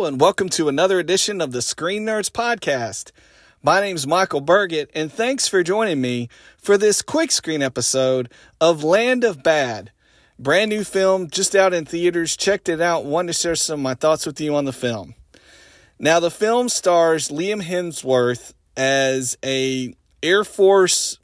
Hello, and welcome to another edition of the Screen Nerds Podcast. My name's Michael Burgett, and thanks for joining me for this quick screen episode of Land of Bad. Brand new film, just out in theaters. Checked it out, wanted to share some of my thoughts with you on the film. Now, the film stars Liam Hemsworth as a Air Force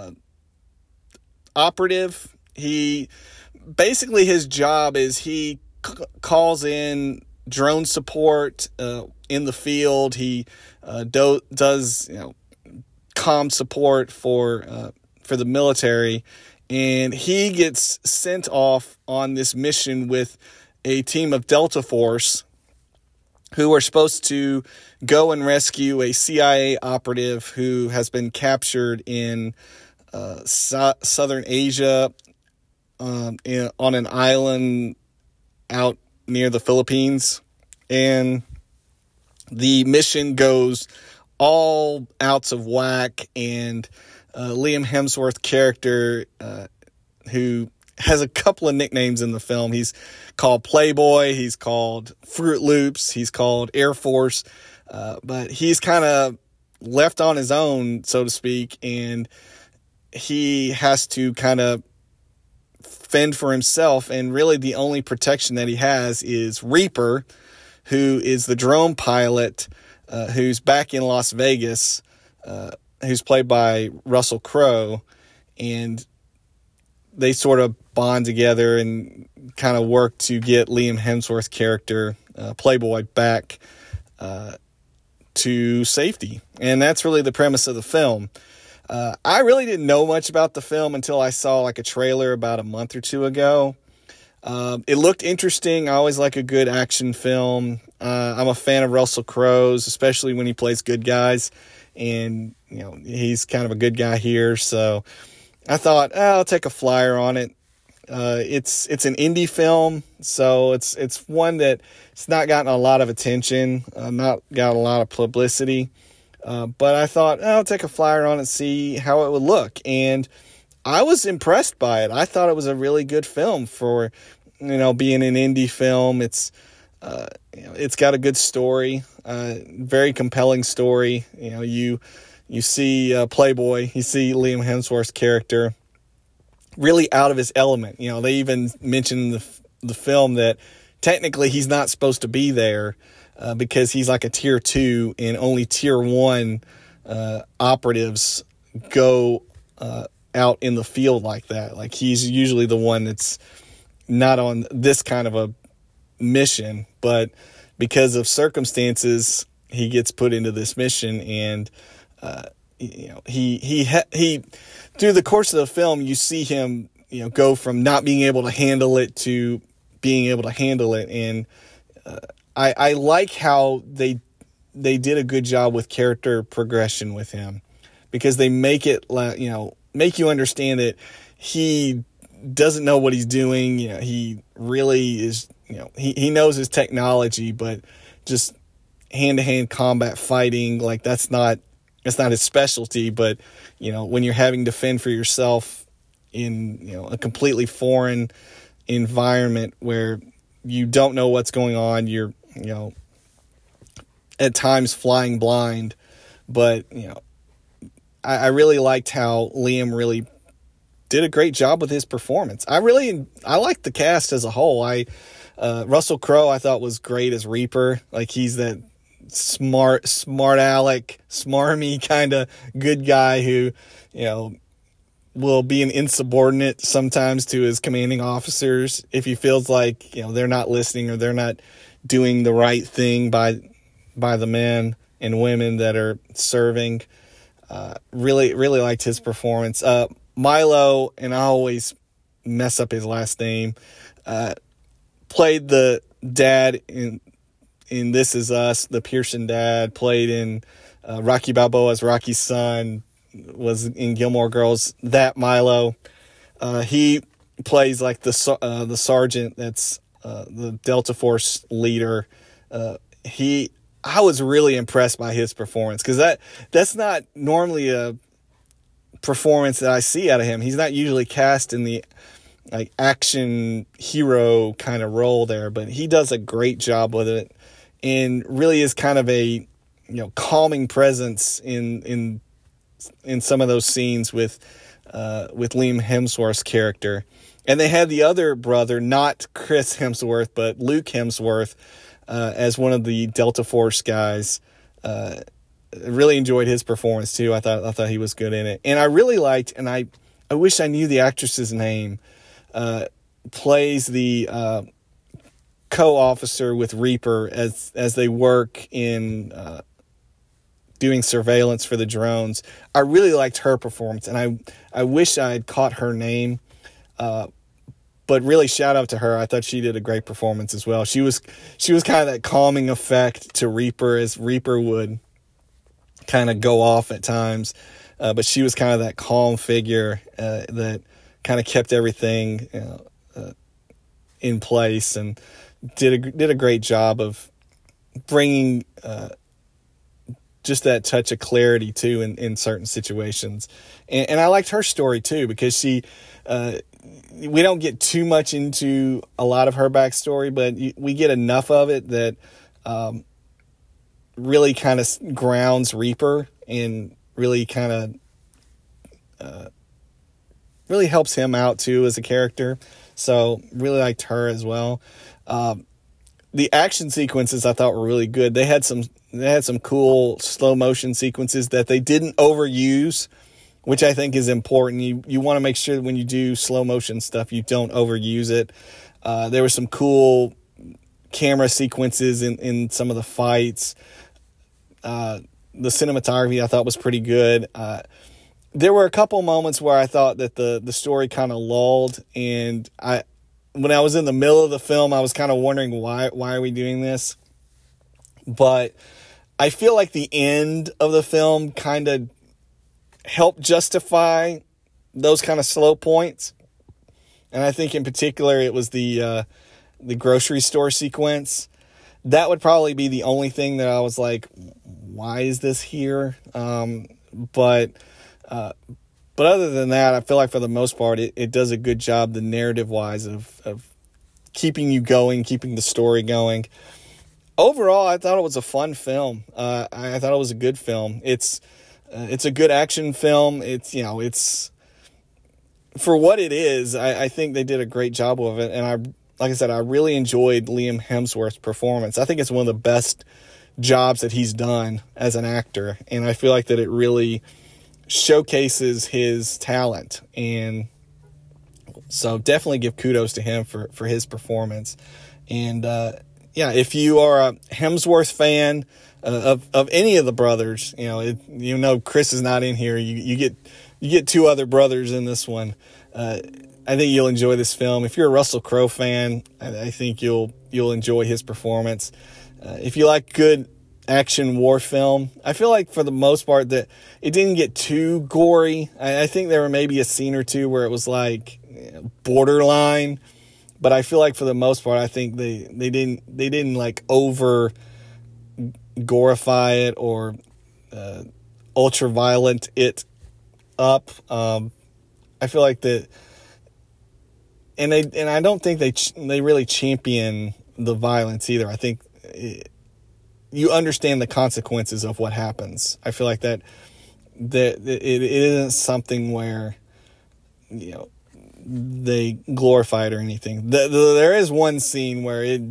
operative. Basically his job is he calls in drone support in the field. He does comm support for the military, and he gets sent off on this mission with a team of Delta Force who are supposed to go and rescue a CIA operative who has been captured in southern Asia on an island out near the Philippines. And the mission goes all outs of whack, and Liam Hemsworth character, who has a couple of nicknames in the film. He's called Playboy, he's called Fruit Loops, he's called Air Force, but he's kind of left on his own, so to speak, and he has to kind of fend for himself, and really the only protection that he has is Reaper, who is the drone pilot, who's back in Las Vegas, who's played by Russell Crowe, and they sort of bond together and kind of work to get Liam Hemsworth's character, Playboy, back to safety. And that's really the premise of the film. I really didn't know much about the film until I saw a trailer about a month or two ago. It looked interesting. I always like a good action film. I'm a fan of Russell Crowe's, especially when he plays good guys. And, he's kind of a good guy here. So I thought, I'll take a flyer on it. It's an indie film, so it's one that it's not gotten a lot of attention, not got a lot of publicity. But I thought, I'll take a flyer on it and see how it would look. And I was impressed by it. I thought it was a really good film for, being an indie film. It's got a good story, very compelling story. You see Playboy, you see Liam Hemsworth's character really out of his element. They even mentioned in the film that technically he's not supposed to be there, because he's like a tier 2, and only tier 1 operatives go out in the field like that. Like, he's usually the one that's not on this kind of a mission, but because of circumstances, he gets put into this mission, and he through the course of the film, you see him go from not being able to handle it to being able to handle it. And I like how they did a good job with character progression with him, because they make it make you understand that he doesn't know what he's doing. He really is, he knows his technology, but just hand-to-hand combat fighting, that's not his specialty. But when you're having to fend for yourself in a completely foreign environment where you don't know what's going on, you're at times flying blind. But I really liked how Liam really did a great job with his performance. I liked the cast as a whole. Russell Crowe I thought was great as Reaper. He's that smart aleck, smarmy kind of good guy who will be an insubordinate sometimes to his commanding officers if he feels like they're not listening or they're not doing the right thing by the men and women that are serving. Really liked his performance. Milo, and I always mess up his last name, played the dad in This Is Us, the Pearson dad, played in Rocky Balboa's Rocky's son, was in Gilmore Girls. That Milo, he plays the sergeant that's the Delta Force leader. I was really impressed by his performance, because that's not normally a performance that I see out of him. He's not usually cast in the action hero kind of role there, but he does a great job with it. and really is kind of a calming presence in some of those scenes with Liam Hemsworth's character. And they had the other brother, not Chris Hemsworth, but Luke Hemsworth, as one of the Delta Force guys. Really enjoyed his performance too. I thought he was good in it, and I really liked. And I wish I knew the actress's name. Plays the co-officer with Reaper as they work in doing surveillance for the drones. I really liked her performance, and I wish I had caught her name. But really, shout out to her. I thought she did a great performance as well. She was kind of that calming effect to Reaper, as Reaper would kind of go off at times. But she was kind of that calm figure that kind of kept everything in place, and did a great job of bringing just that touch of clarity too in certain situations. And I liked her story too, because she. We don't get too much into a lot of her backstory, but we get enough of it that really kind of grounds Reaper and really kind of really helps him out too as a character. So really liked her as well. The action sequences I thought were really good. They had some cool slow motion sequences that they didn't overuse, which I think is important. You want to make sure that when you do slow motion stuff, you don't overuse it. There were some cool camera sequences in some of the fights. The cinematography I thought was pretty good. There were a couple moments where I thought that the story kind of lulled, and when I was in the middle of the film, I was kind of wondering why are we doing this? But I feel like the end of the film kind of help justify those kind of slow points. And I think in particular it was the grocery store sequence. That would probably be the only thing that I was like, why is this here? But other than that, I feel like for the most part it does a good job, the narrative wise, of keeping you going, keeping the story going. Overall, I thought it was a fun film. I thought it was a good film. It's a good action film. It's for what it is. I think they did a great job of it. And like I said, I really enjoyed Liam Hemsworth's performance. I think it's one of the best jobs that he's done as an actor. And I feel like that it really showcases his talent. And so definitely give kudos to him for his performance. And, if you are a Hemsworth fan, of any of the brothers, Chris is not in here. You get two other brothers in this one. I think you'll enjoy this film. If you're a Russell Crowe fan, I think you'll enjoy his performance. If you like good action war film, I feel like for the most part that it didn't get too gory. I think there were maybe a scene or two where it was like borderline, but I feel like for the most part, I think they didn't like over glorify it or ultra violent it up. I feel like that, and I don't think they really champion the violence either. I think you understand the consequences of what happens. I feel like that it isn't something where they glorify it or anything. There is one scene where it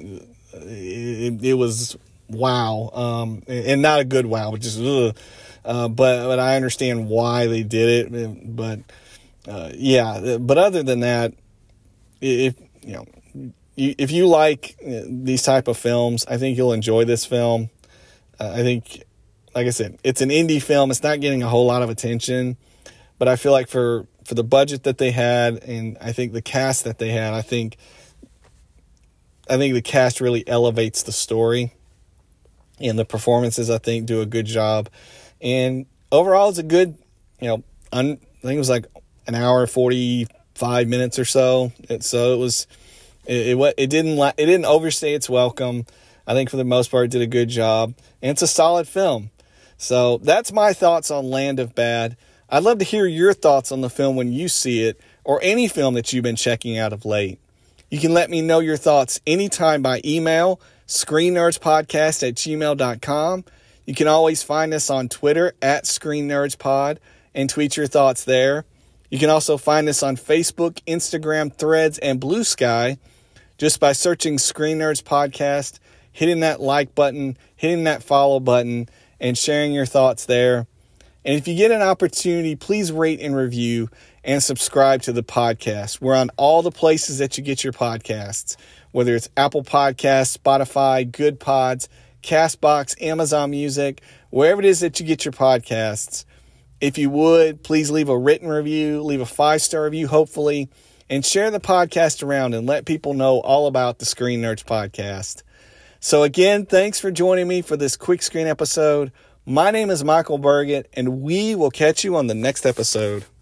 was wow, and not a good wow, but just but I understand why they did it. But but other than that, if you like these type of films, I think you'll enjoy this film. I think, like I said, it's an indie film. It's not getting a whole lot of attention, but I feel like for the budget that they had, and I think the cast that they had, I think the cast really elevates the story, and the performances, I think, do a good job. And overall, it's a good, I think it was like an hour, 45 minutes or so. It didn't overstay its welcome. I think for the most part, it did a good job, and it's a solid film. So that's my thoughts on Land of Bad. I'd love to hear your thoughts on the film when you see it, or any film that you've been checking out of late. You can let me know your thoughts anytime by email, screennerdspodcast@gmail.com. You can always find us on Twitter at ScreenNerdsPod and tweet your thoughts there. You can also find us on Facebook, Instagram, Threads, and Blue Sky just by searching Screen Nerds Podcast, hitting that like button, hitting that follow button, and sharing your thoughts there. And if you get an opportunity, please rate and review and subscribe to the podcast. We're on all the places that you get your podcasts, whether it's Apple Podcasts, Spotify, Good Pods, CastBox, Amazon Music, wherever it is that you get your podcasts. If you would, please leave a written review, leave a 5-star review, hopefully, and share the podcast around and let people know all about the Screen Nerds Podcast. So again, thanks for joining me for this quick screen episode. My name is Michael Burgett, and we will catch you on the next episode.